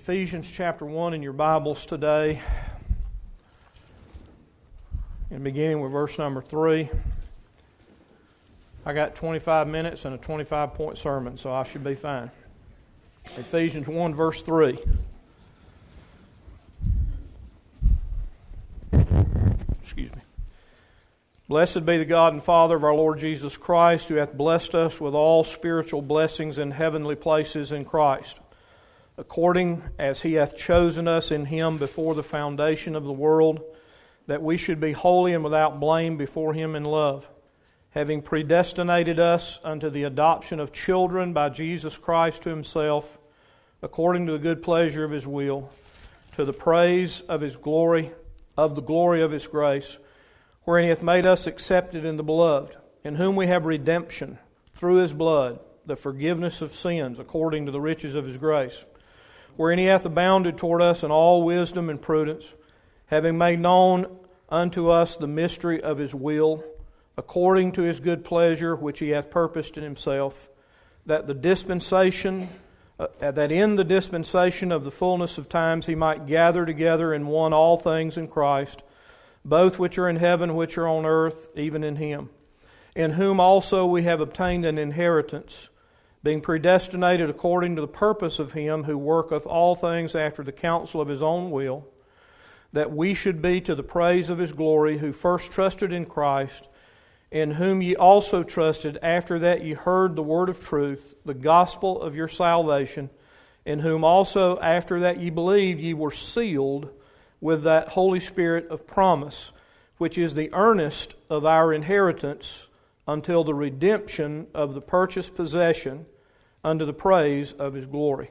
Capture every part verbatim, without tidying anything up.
Ephesians chapter one in your Bibles today, and beginning with verse number three. I got twenty-five minutes and a twenty-five point sermon, so I should be fine. Ephesians one, verse three. Excuse me. Blessed be the God and Father of our Lord Jesus Christ, who hath blessed us with all spiritual blessings in heavenly places in Christ, according as He hath chosen us in Him before the foundation of the world, that we should be holy and without blame before Him in love, having predestinated us unto the adoption of children by Jesus Christ to Himself, according to the good pleasure of His will, to the praise of His glory, of the glory of His grace, wherein He hath made us accepted in the Beloved, in whom we have redemption through His blood, the forgiveness of sins, according to the riches of His grace, wherein He hath abounded toward us in all wisdom and prudence, having made known unto us the mystery of His will, according to His good pleasure, which He hath purposed in Himself, that the dispensation, uh, that in the dispensation of the fullness of times He might gather together in one all things in Christ, both which are in heaven, which are on earth, even in Him, in whom also we have obtained an inheritance, being predestinated according to the purpose of Him who worketh all things after the counsel of His own will, that we should be to the praise of His glory, who first trusted in Christ, in whom ye also trusted after that ye heard the word of truth, the gospel of your salvation, in whom also after that ye believed ye were sealed with that Holy Spirit of promise, which is the earnest of our inheritance until the redemption of the purchased possession unto the praise of His glory.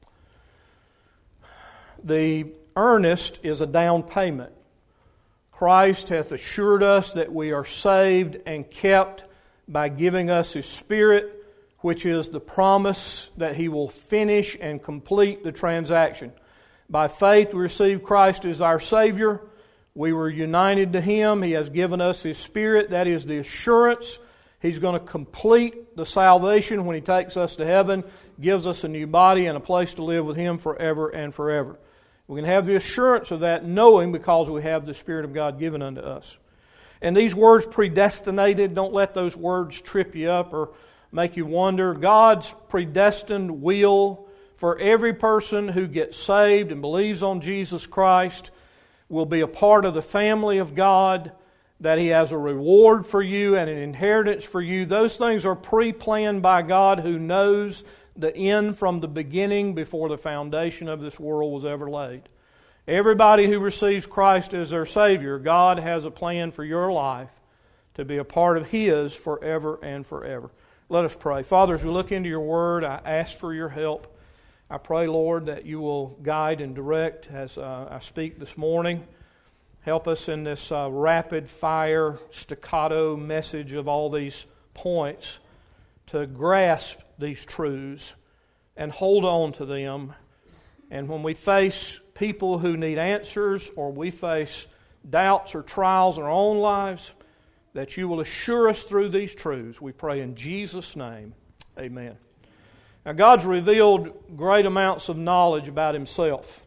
The earnest is a down payment. Christ hath assured us that we are saved and kept by giving us His Spirit, which is the promise that He will finish and complete the transaction. By faith we receive Christ as our Savior. We were united to Him. He has given us His Spirit. That is the assurance. He's going to complete the salvation when He takes us to heaven, gives us a new body and a place to live with Him forever and forever. We can have the assurance of that knowing because we have the Spirit of God given unto us. And these words predestinated, don't let those words trip you up or make you wonder. God's predestined will for every person who gets saved and believes on Jesus Christ will be a part of the family of God, that He has a reward for you and an inheritance for you. Those things are pre-planned by God, who knows the end from the beginning before the foundation of this world was ever laid. Everybody who receives Christ as their Savior, God has a plan for your life to be a part of His forever and forever. Let us pray. Father, as we look into your Word, I ask for your help. I pray, Lord, that you will guide and direct as uh, I speak this morning. Help us in this uh, rapid-fire, staccato message of all these points to grasp these truths and hold on to them. And when we face people who need answers, or we face doubts or trials in our own lives, that you will assure us through these truths. We pray in Jesus' name. Amen. Now, God's revealed great amounts of knowledge about Himself.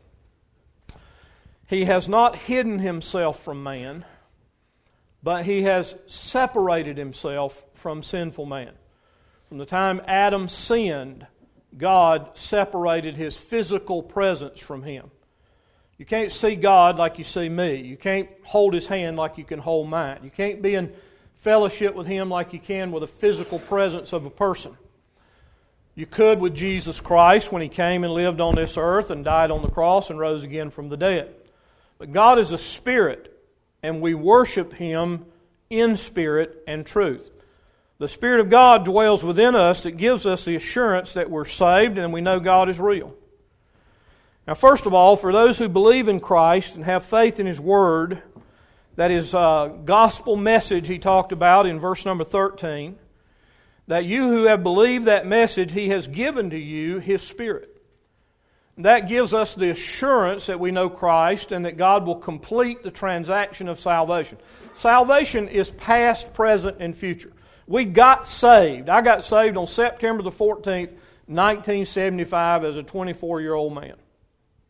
He has not hidden Himself from man, but He has separated Himself from sinful man. From the time Adam sinned, God separated His physical presence from him. You can't see God like you see me. You can't hold His hand like you can hold mine. You can't be in fellowship with Him like you can with a physical presence of a person. You could with Jesus Christ when He came and lived on this earth and died on the cross and rose again from the dead. But God is a Spirit, and we worship Him in spirit and truth. The Spirit of God dwells within us that gives us the assurance that we're saved and we know God is real. Now, first of all, for those who believe in Christ and have faith in His Word, that is uh, gospel message He talked about in verse number thirteen, that you who have believed that message, He has given to you His Spirit. That gives us the assurance that we know Christ and that God will complete the transaction of salvation. Salvation is past, present, and future. We got saved. I got saved on September the fourteenth, nineteen seventy-five as a twenty-four-year-old man.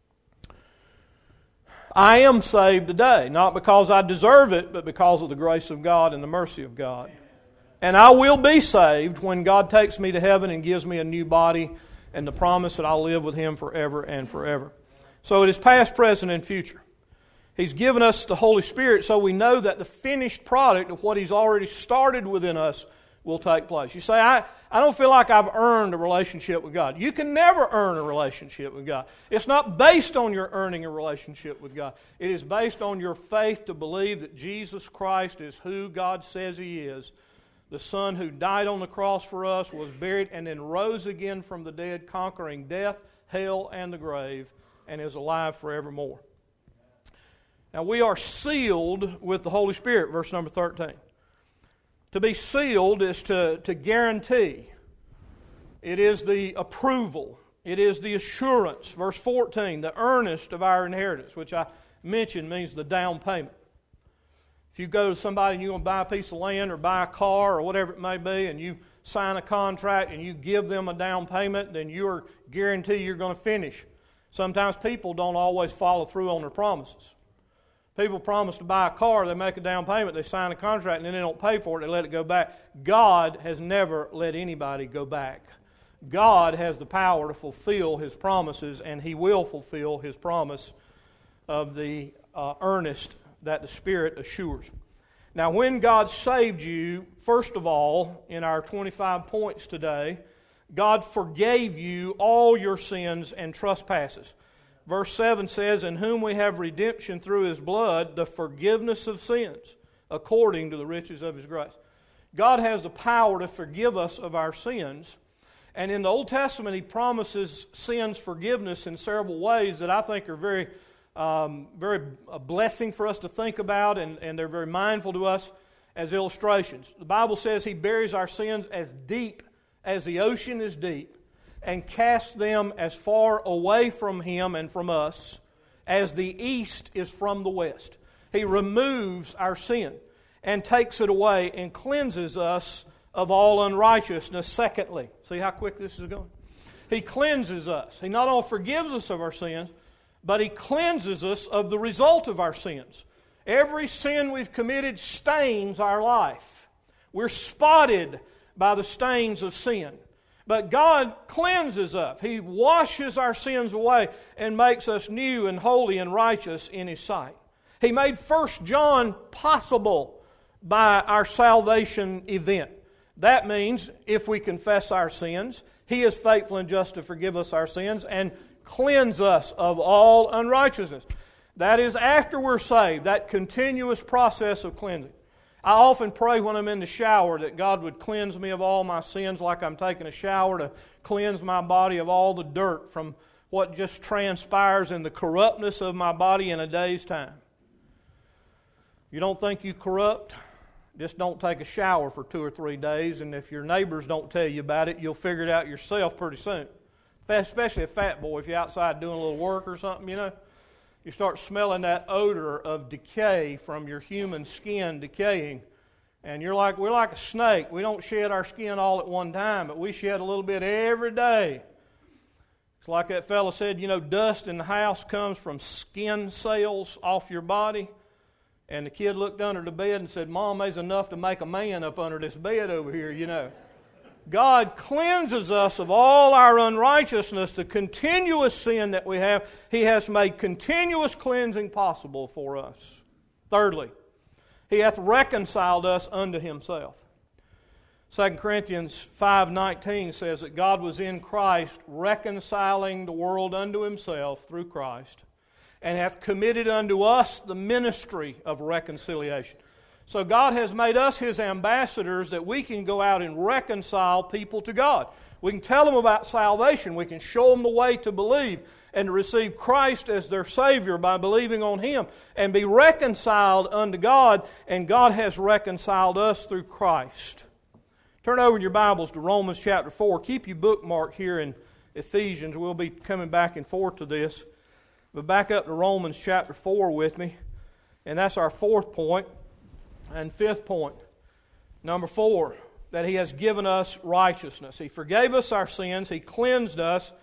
I am saved today, not because I deserve it, but because of the grace of God and the mercy of God. And I will be saved when God takes me to heaven and gives me a new body and the promise that I'll live with Him forever and forever. So it is past, present, and future. He's given us the Holy Spirit so we know that the finished product of what He's already started within us will take place. You say, I, I don't feel like I've earned a relationship with God. You can never earn a relationship with God. It's not based on your earning a relationship with God. It is based on your faith to believe that Jesus Christ is who God says He is. The Son who died on the cross for us, was buried, and then rose again from the dead, conquering death, hell, and the grave, and is alive forevermore. Now we are sealed with the Holy Spirit, verse number thirteen. To be sealed is to, to guarantee. It is the approval. It is the assurance. Verse fourteen, the earnest of our inheritance, which I mentioned means the down payment. If you go to somebody and you're going to buy a piece of land or buy a car or whatever it may be, and you sign a contract and you give them a down payment, then you are guaranteed you're going to finish. Sometimes people don't always follow through on their promises. People promise to buy a car, they make a down payment, they sign a contract, and then they don't pay for it, they let it go back. God has never let anybody go back. God has the power to fulfill His promises, and He will fulfill His promise of the uh, earnest that the Spirit assures. Now, when God saved you, first of all, in our twenty-five points today, God forgave you all your sins and trespasses. Verse seven says, in whom we have redemption through His blood, the forgiveness of sins, according to the riches of His grace. God has the power to forgive us of our sins. And in the Old Testament, He promises sins forgiveness in several ways that I think are very, um, very a blessing for us to think about, and, and they're very mindful to us as illustrations. The Bible says He buries our sins as deep as the ocean is deep, and cast them as far away from Him and from us as the east is from the west. He removes our sin and takes it away and cleanses us of all unrighteousness. Secondly, see how quick this is going? He cleanses us. He not only forgives us of our sins, but He cleanses us of the result of our sins. Every sin we've committed stains our life. We're spotted by the stains of sin. But God cleanses us. He washes our sins away and makes us new and holy and righteous in His sight. He made First John possible by our salvation event. That means if we confess our sins, He is faithful and just to forgive us our sins and cleanse us of all unrighteousness. That is after we're saved, that continuous process of cleansing. I often pray when I'm in the shower that God would cleanse me of all my sins like I'm taking a shower, to cleanse my body of all the dirt from what just transpires in the corruptness of my body in a day's time. You don't think you corrupt? Just don't take a shower for two or three days, and if your neighbors don't tell you about it, you'll figure it out yourself pretty soon. Especially a fat boy, if you're outside doing a little work or something, you know. You start smelling that odor of decay from your human skin decaying. And you're like, we're like a snake. We don't shed our skin all at one time, but we shed a little bit every day. It's like that fellow said, you know, dust in the house comes from skin cells off your body. And the kid looked under the bed and said, Mom, there's enough to make a man up under this bed over here, you know. God cleanses us of all our unrighteousness, the continuous sin that we have. He has made continuous cleansing possible for us. Thirdly, He hath reconciled us unto Himself. Second Corinthians five nineteen says that God was in Christ reconciling the world unto Himself through Christ, and hath committed unto us the ministry of reconciliation. So God has made us His ambassadors that we can go out and reconcile people to God. We can tell them about salvation. We can show them the way to believe and to receive Christ as their Savior by believing on Him and be reconciled unto God, and God has reconciled us through Christ. Turn over in your Bibles to Romans chapter four. Keep your bookmark here in Ephesians. We'll be coming back and forth to this. But back up to Romans chapter four with me, and that's our fourth point. And fifth point, number four, that He has given us righteousness. He forgave us our sins. He cleansed us.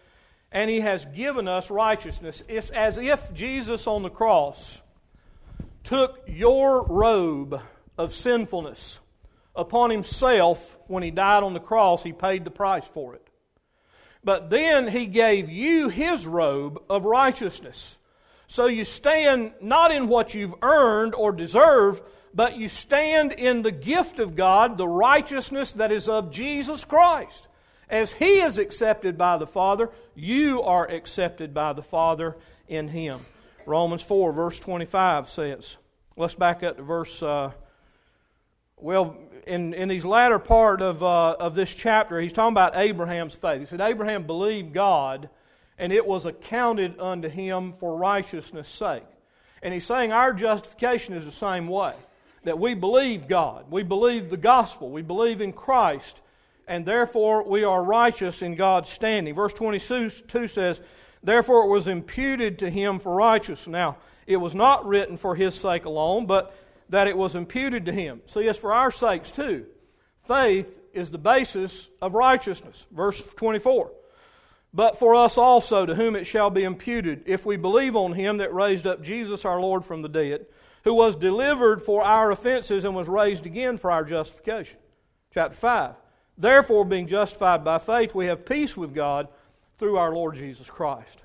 and He has given us righteousness. It's as if Jesus on the cross took your robe of sinfulness upon Himself. When He died on the cross, He paid the price for it. But then He gave you His robe of righteousness. So you stand not in what you've earned or deserve, but you stand in the gift of God, the righteousness that is of Jesus Christ. As He is accepted by the Father, you are accepted by the Father in Him. Romans four, verse twenty-five says, let's back up to verse, uh, well, in, in these latter part of, uh, of this chapter, he's talking about Abraham's faith. He said, Abraham believed God, and it was accounted unto him for righteousness' sake. And he's saying our justification is the same way. That we believe God, we believe the gospel, we believe in Christ, and therefore we are righteous in God's standing. Verse twenty-two says, therefore it was imputed to him for righteousness. Now, it was not written for his sake alone, but that it was imputed to him. See, it's for our sakes too. Faith is the basis of righteousness. Verse twenty-four. But for us also, to whom it shall be imputed, if we believe on Him that raised up Jesus our Lord from the dead, who was delivered for our offenses and was raised again for our justification. Chapter five. Therefore, being justified by faith, we have peace with God through our Lord Jesus Christ.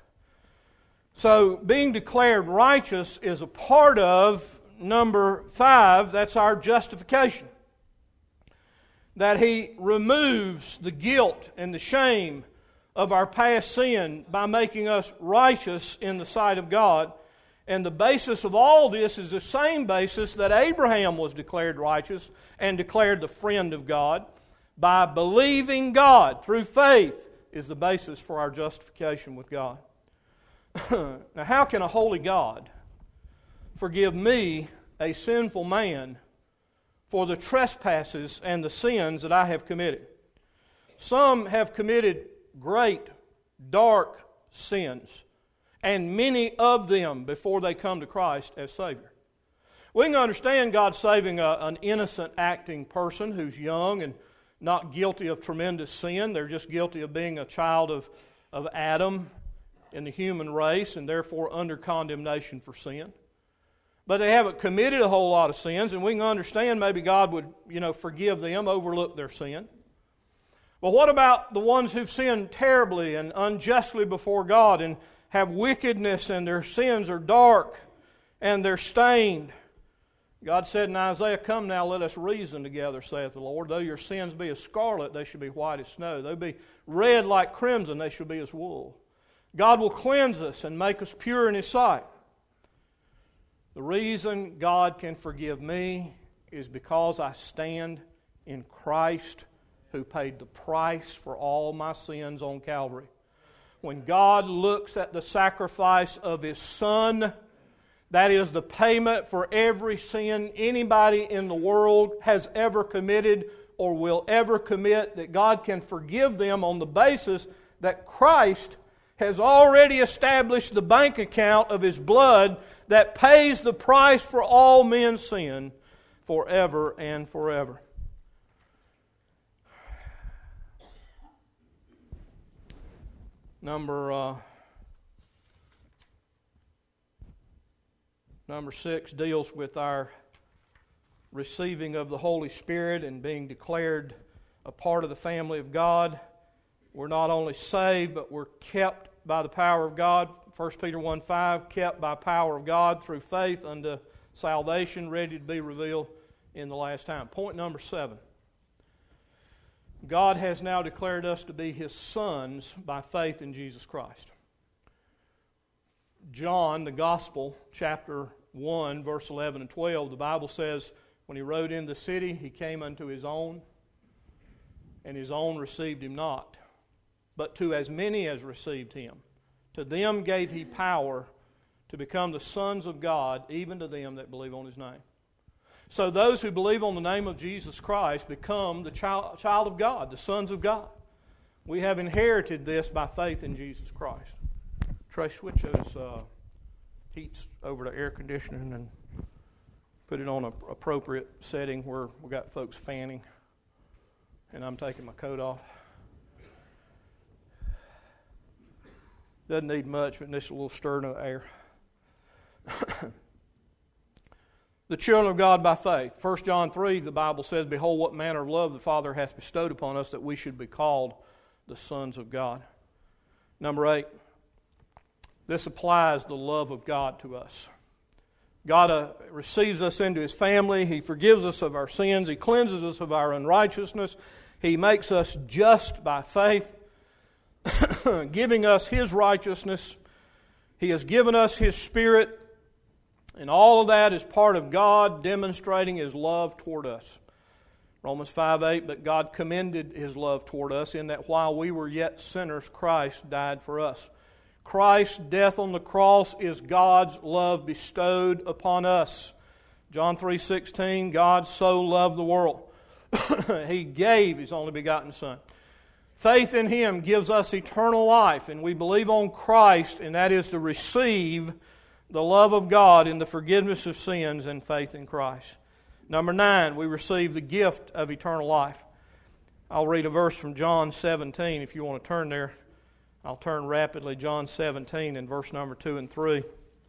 So, being declared righteous is a part of number five, that's our justification. That He removes the guilt and the shame of our past sin by making us righteous in the sight of God. And the basis of all this is the same basis that Abraham was declared righteous and declared the friend of God. By believing God through faith is the basis for our justification with God. Now, how can a holy God forgive me, a sinful man, for the trespasses and the sins that I have committed? Some have committed great, dark sins, and many of them before they come to Christ as Savior. We can understand God saving a, an innocent acting person who's young and not guilty of tremendous sin. They're just guilty of being a child of, of Adam in the human race and therefore under condemnation for sin. But they haven't committed a whole lot of sins, and we can understand maybe God would, you know, forgive them, overlook their sin. Well, what about the ones who've sinned terribly and unjustly before God and have wickedness and their sins are dark and they're stained? God said in Isaiah, come now, let us reason together, saith the Lord. Though your sins be as scarlet, they shall be white as snow. Though be red like crimson, they shall be as wool. God will cleanse us and make us pure in His sight. The reason God can forgive me is because I stand in Christ, who paid the price for all my sins on Calvary. When God looks at the sacrifice of His Son, that is the payment for every sin anybody in the world has ever committed or will ever commit, that God can forgive them on the basis that Christ has already established the bank account of His blood that pays the price for all men's sin forever and forever. Number uh, number six deals with our receiving of the Holy Spirit and being declared a part of the family of God. We're not only saved, but we're kept by the power of God. First Peter one five, kept by power of God through faith unto salvation, ready to be revealed in the last time. Point number seven. God has now declared us to be His sons by faith in Jesus Christ. John, the Gospel, chapter one, verse eleven and twelve, the Bible says, when He rode in the city, He came unto His own, and His own received Him not. But to as many as received Him, to them gave He power to become the sons of God, even to them that believe on His name. So those who believe on the name of Jesus Christ become the child, child of God, the sons of God. We have inherited this by faith in Jesus Christ. Trey, switch those uh, heats over to air conditioning and put it on an appropriate setting where we got folks fanning and I'm taking my coat off. Doesn't need much, but just a little stirring of the air. The children of God by faith. First John three, the Bible says, "Behold, what manner of love the Father hath bestowed upon us, that we should be called the sons of God." Number eight, this applies the love of God to us. God uh, receives us into His family. He forgives us of our sins. He cleanses us of our unrighteousness. He makes us just by faith, giving us His righteousness. He has given us His Spirit. And all of that is part of God demonstrating His love toward us. Romans five eight, "But God commended His love toward us, in that while we were yet sinners, Christ died for us." Christ's death on the cross is God's love bestowed upon us. John three sixteen, "God so loved the world." He gave His only begotten Son. Faith in Him gives us eternal life, and we believe on Christ, and that is to receive the love of God in the forgiveness of sins and faith in Christ. Number nine, we receive the gift of eternal life. I'll read a verse from John seventeen if you want to turn there. I'll turn rapidly. John seventeen in verse number two and three. The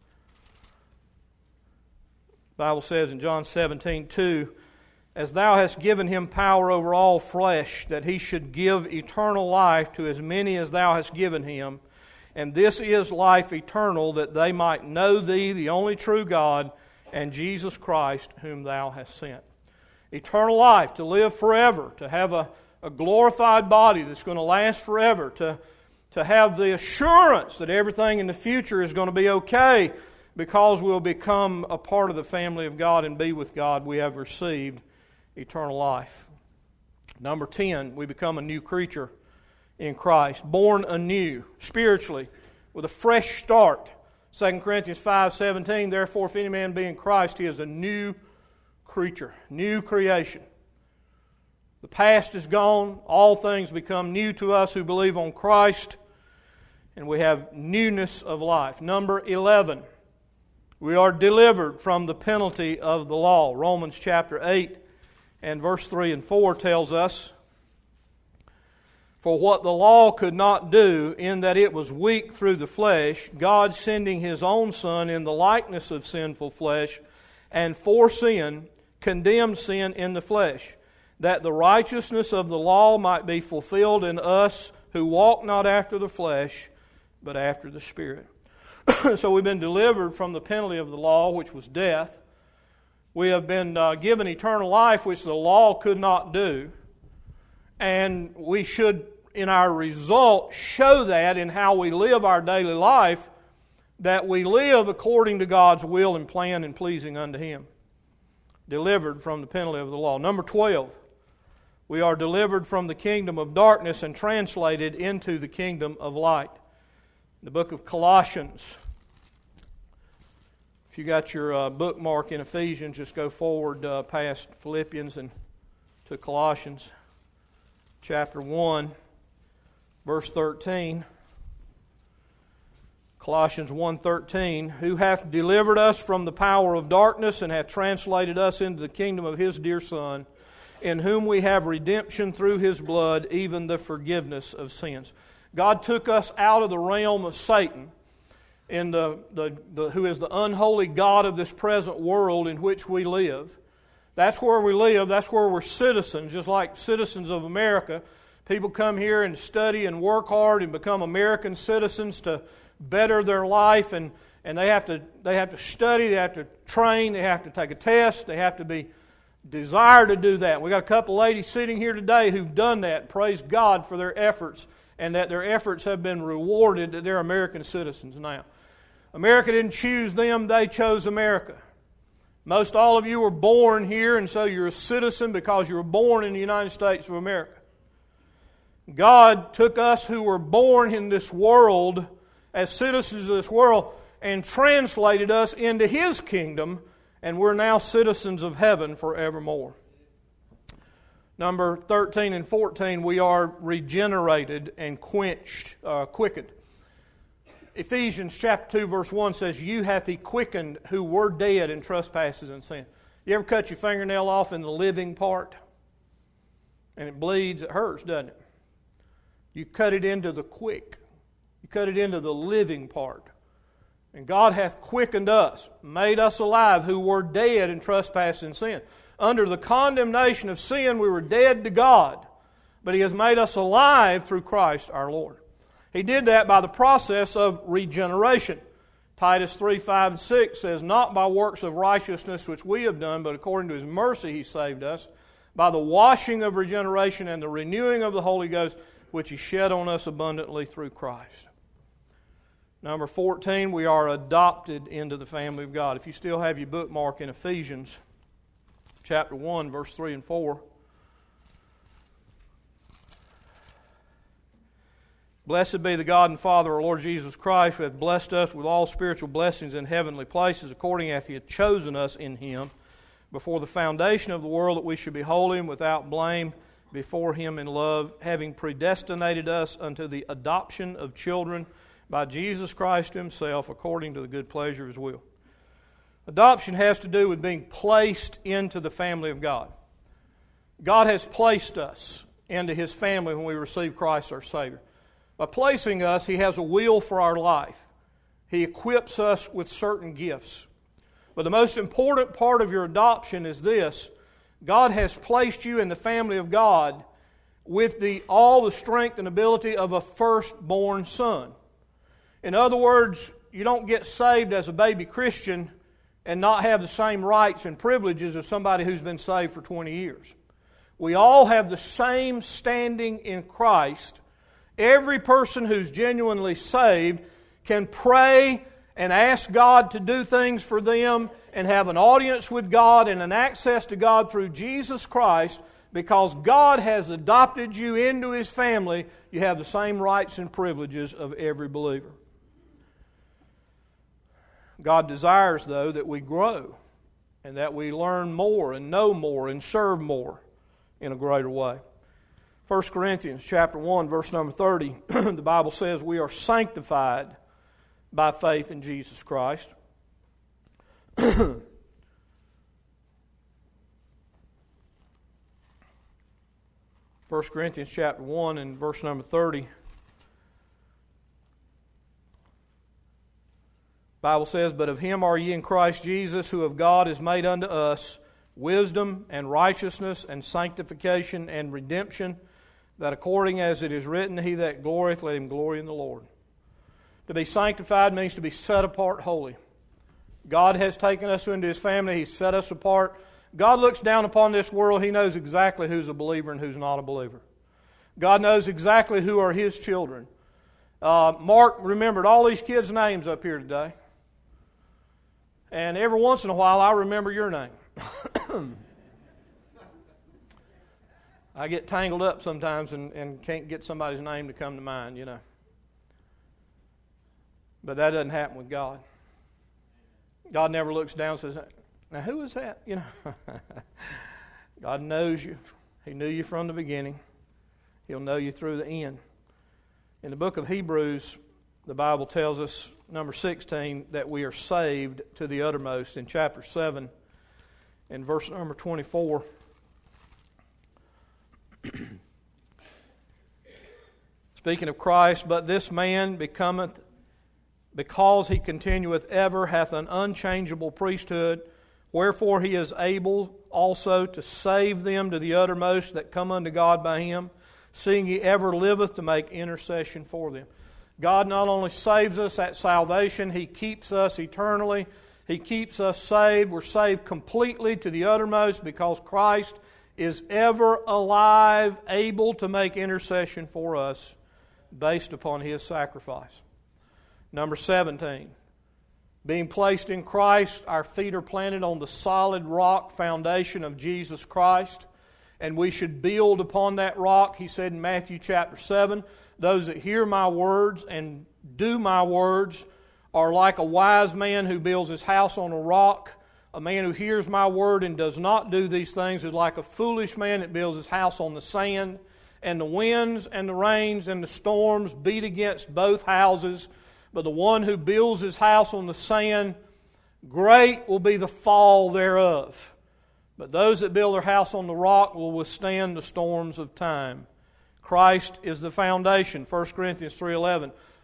Bible says in John seventeen two, "As thou hast given Him power over all flesh, that He should give eternal life to as many as thou hast given Him. And this is life eternal, that they might know Thee, the only true God, and Jesus Christ, whom Thou hast sent." Eternal life, to live forever, to have a, a glorified body that's going to last forever, to, to have the assurance that everything in the future is going to be okay because we'll become a part of the family of God and be with God. We have received eternal life. Number ten, we become a new creature in Christ, born anew, spiritually, with a fresh start. Second Corinthians five seventeen, "Therefore, if any man be in Christ, he is a new creature, new creation." The past is gone. All things become new to us who believe on Christ, and we have newness of life. Number eleven, we are delivered from the penalty of the law. Romans chapter eight and verse three and four tells us, "For what the law could not do, in that it was weak through the flesh, God sending His own Son in the likeness of sinful flesh, and for sin, condemned sin in the flesh, that the righteousness of the law might be fulfilled in us who walk not after the flesh, but after the Spirit." So we've been delivered from the penalty of the law, which was death. We have been uh, given eternal life, which the law could not do. And we should, in our result, show that in how we live our daily life, that we live according to God's will and plan and pleasing unto Him. Delivered from the penalty of the law. Number twelve, we are delivered from the kingdom of darkness and translated into the kingdom of light. The book of Colossians. If you got your uh, bookmark in Ephesians, just go forward uh, past Philippians and to Colossians chapter one, verse thirteen. Colossians one thirteen, "Who hath delivered us from the power of darkness and hath translated us into the kingdom of His dear Son, in whom we have redemption through His blood, even the forgiveness of sins." God took us out of the realm of Satan, in the, the, the who is the unholy god of this present world in which we live. That's where we live. That's where we're citizens, just like citizens of America. People come here and study and work hard and become American citizens to better their life, and, and they have to they have to study, they have to train, they have to take a test, they have to be desired to do that. We got a couple ladies sitting here today who've done that. Praise God for their efforts, and that their efforts have been rewarded, that they're American citizens now. America didn't choose them, they chose America. Most all of you were born here, and so you're a citizen because you were born in the United States of America. God took us who were born in this world as citizens of this world and translated us into His kingdom, and we're now citizens of heaven forevermore. Number thirteen and fourteen, we are regenerated and quenched, uh, quickened. Ephesians chapter two verse one says, "You hath He quickened who were dead in trespasses and sin." You ever cut your fingernail off in the living part? And it bleeds, it hurts, doesn't it? You cut it into the quick. You cut it into the living part. And God hath quickened us, made us alive, who were dead in trespass and sin. Under the condemnation of sin, we were dead to God, but He has made us alive through Christ our Lord. He did that by the process of regeneration. Titus three, five, and six says, not by works of righteousness which we have done, but according to His mercy He saved us, by the washing of regeneration and the renewing of the Holy Ghost, which He shed on us abundantly through Christ. Number fourteen, we are adopted into the family of God. If you still have your bookmark in Ephesians chapter one, verse three and four. Blessed be the God and Father of our Lord Jesus Christ, who hath blessed us with all spiritual blessings in heavenly places, according as He hath chosen us in Him before the foundation of the world, that we should be holy and without blame before Him in love, having predestinated us unto the adoption of children by Jesus Christ Himself, according to the good pleasure of His will. Adoption has to do with being placed into the family of God. God has placed us into His family when we receive Christ our Savior. By placing us, He has a will for our life. He equips us with certain gifts. But the most important part of your adoption is this: God has placed you in the family of God with the, all the strength and ability of a firstborn son. In other words, you don't get saved as a baby Christian and not have the same rights and privileges as somebody who's been saved for twenty years. We all have the same standing in Christ. Every person who's genuinely saved can pray and ask God to do things for them and have an audience with God and an access to God through Jesus Christ. Because God has adopted you into His family, you have the same rights and privileges of every believer. God desires, though, that we grow and that we learn more and know more and serve more in a greater way. First Corinthians chapter one, verse number thirty, the Bible says we are sanctified by faith in Jesus Christ. First Corinthians chapter one and verse number thirty. The Bible says, but of Him are ye in Christ Jesus, who of God is made unto us wisdom and righteousness and sanctification and redemption, that according as it is written, He that glorieth, let him glory in the Lord. To be sanctified means to be set apart holy. God has taken us into His family. He's set us apart. God looks down upon this world. He knows exactly who's a believer and who's not a believer. God knows exactly who are His children. Uh, Mark remembered all these kids' names up here today. And every once in a while, I remember your name. I get tangled up sometimes and, and can't get somebody's name to come to mind, you know. But that doesn't happen with God. God never looks down and says, now who is that? You know. God knows you. He knew you from the beginning. He'll know you through the end. In the book of Hebrews, the Bible tells us, number sixteen, that we are saved to the uttermost. In chapter seven, in verse number twenty-four, speaking of Christ, but this man becometh, because he continueth ever, hath an unchangeable priesthood, wherefore he is able also to save them to the uttermost that come unto God by Him, seeing He ever liveth to make intercession for them. God not only saves us at salvation, He keeps us eternally. He keeps us saved. We're saved completely to the uttermost because Christ is ever alive, able to make intercession for us based upon His sacrifice. Number seventeen, being placed in Christ, our feet are planted on the solid rock foundation of Jesus Christ, and we should build upon that rock. He said in Matthew chapter seven, those that hear my words and do my words are like a wise man who builds his house on a rock. A man who hears my word and does not do these things is like a foolish man that builds his house on the sand. And the winds and the rains and the storms beat against both houses. But the one who builds his house on the sand, great will be the fall thereof. But those that build their house on the rock will withstand the storms of time. Christ is the foundation. First Corinthians three eleven.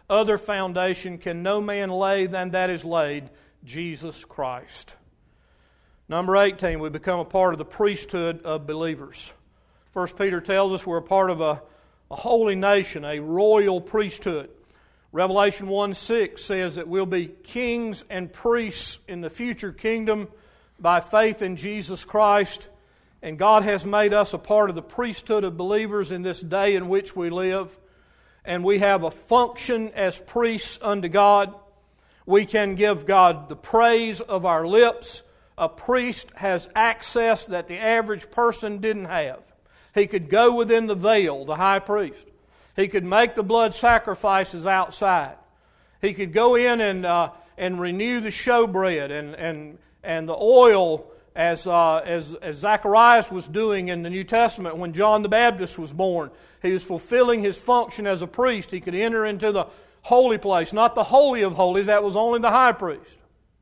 other foundation can no man lay than that is laid, Jesus Christ. Number eighteen, we become a part of the priesthood of believers. First Peter tells us we're a part of a, a holy nation, a royal priesthood. Revelation one six says that we'll be kings and priests in the future kingdom by faith in Jesus Christ. And God has made us a part of the priesthood of believers in this day in which we live. And we have a function as priests unto God. We can give God the praise of our lips. A priest has access that the average person didn't have. He could go within the veil, the high priest. He could make the blood sacrifices outside. He could go in and uh, and renew the showbread and and and the oil as uh, as as Zacharias was doing in the New Testament when John the Baptist was born. He was fulfilling his function as a priest. He could enter into the holy place, not the holy of holies. That was only the high priest.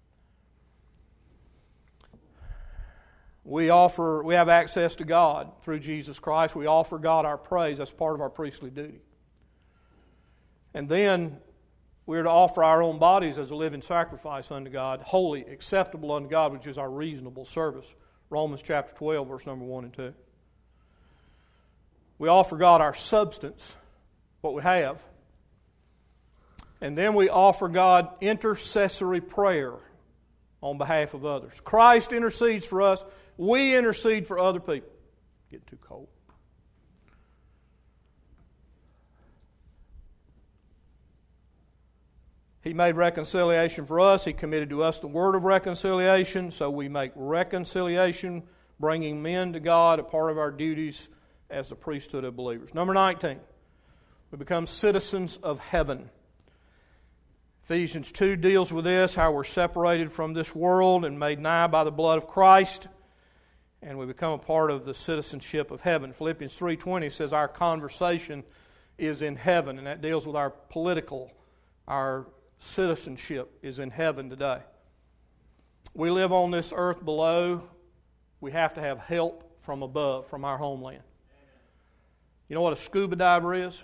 We offer, we have access to God through Jesus Christ. We offer God our praise. That's part of our priestly duty. And then we're to offer our own bodies as a living sacrifice unto God, holy, acceptable unto God, which is our reasonable service. Romans chapter twelve, verse number one and two. We offer God our substance, what we have. And then we offer God intercessory prayer on behalf of others. Christ intercedes for us. We intercede for other people. Getting too cold. He made reconciliation for us. He committed to us the word of reconciliation. So we make reconciliation, bringing men to God, a part of our duties as the priesthood of believers. Number nineteen, we become citizens of heaven. Ephesians two deals with this, how we're separated from this world and made nigh by the blood of Christ. And we become a part of the citizenship of heaven. Philippians three twenty says our conversation is in heaven, and that deals with our political, our citizenship is in heaven today. We live on this earth below. We have to have help from above, from our homeland. You know what a scuba diver is?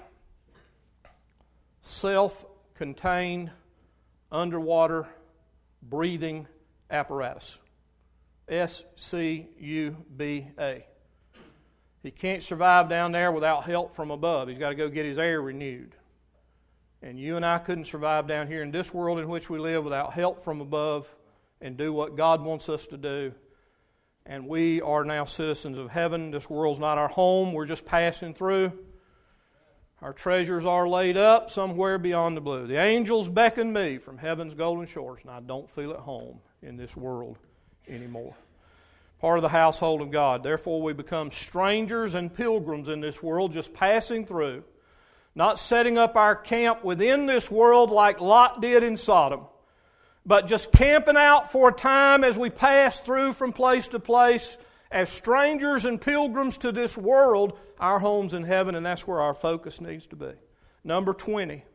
Self-contained, underwater, breathing apparatus. S C U B A. He can't survive down there without help from above. He's got to go get his air renewed. And you and I couldn't survive down here in this world in which we live without help from above and do what God wants us to do. And we are now citizens of heaven. This world's not our home. We're just passing through. Our treasures are laid up somewhere beyond the blue. The angels beckon me from heaven's golden shores, and I don't feel at home in this world anymore. Part of the household of God. Therefore, we become strangers and pilgrims in this world, just passing through, not setting up our camp within this world like Lot did in Sodom, but just camping out for a time as we pass through from place to place as strangers and pilgrims to this world. Our home's in heaven, and that's where our focus needs to be. Number twenty.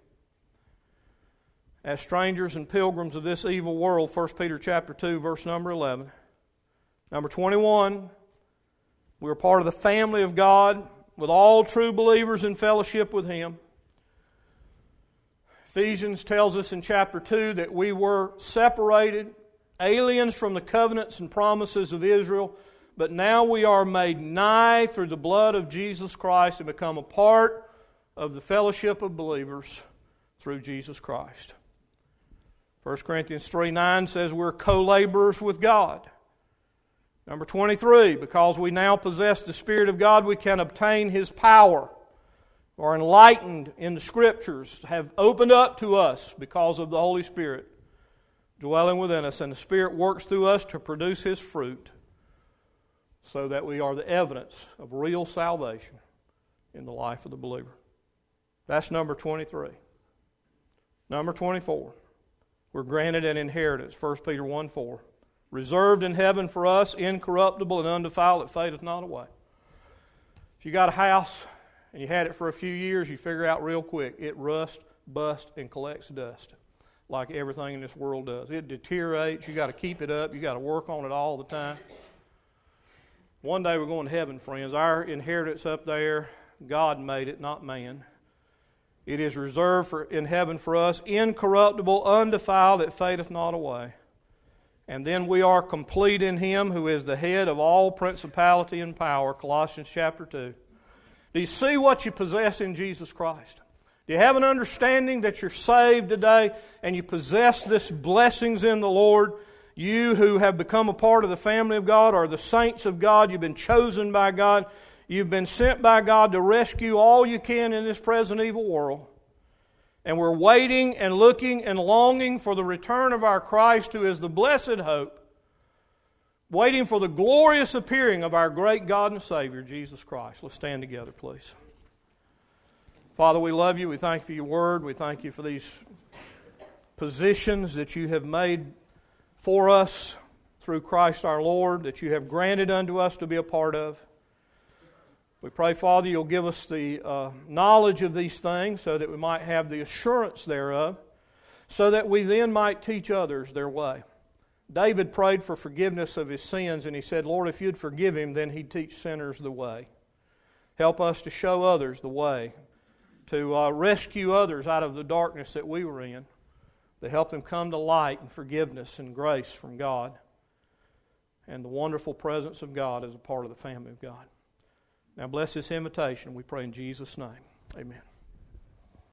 As strangers and pilgrims of this evil world, First Peter chapter two, verse number eleven. Number twenty-one, we're part of the family of God with all true believers in fellowship with Him. Ephesians tells us in chapter two that we were separated, aliens from the covenants and promises of Israel, but now we are made nigh through the blood of Jesus Christ and become a part of the fellowship of believers through Jesus Christ. First Corinthians three nine says we're co-laborers with God. Number twenty-three, because we now possess the Spirit of God, we can obtain His power, or enlightened in the Scriptures, have opened up to us because of the Holy Spirit dwelling within us. And the Spirit works through us to produce His fruit so that we are the evidence of real salvation in the life of the believer. That's number twenty-three. Number twenty-four. We're granted an inheritance, First Peter one four. Reserved in heaven for us, incorruptible and undefiled, that fadeth not away. If you got a house and you had it for a few years, you figure out real quick, it rusts, busts, and collects dust, like everything in this world does. It deteriorates. You got to keep it up. You got to work on it all the time. One day we're going to heaven, friends. Our inheritance up there, God made it, not man. It is reserved for, in heaven for us, incorruptible, undefiled, that fadeth not away. And then we are complete in Him who is the head of all principality and power, Colossians chapter two. Do you see what you possess in Jesus Christ? Do you have an understanding that you're saved today and you possess this blessings in the Lord? You who have become a part of the family of God are the saints of God. You've been chosen by God. You've been sent by God to rescue all you can in this present evil world. And we're waiting and looking and longing for the return of our Christ, who is the blessed hope, waiting for the glorious appearing of our great God and Savior, Jesus Christ. Let's stand together, please. Father, we love you. We thank you for your word. We thank you for these positions that you have made for us through Christ our Lord, that you have granted unto us to be a part of. We pray, Father, you'll give us the uh, knowledge of these things so that we might have the assurance thereof, so that we then might teach others their way. David prayed for forgiveness of his sins, and he said, Lord, if you'd forgive him, then he'd teach sinners the way. Help us to show others the way, to uh, rescue others out of the darkness that we were in, to help them come to light and forgiveness and grace from God, and the wonderful presence of God as a part of the family of God. Now bless this invitation, we pray in Jesus' name. Amen.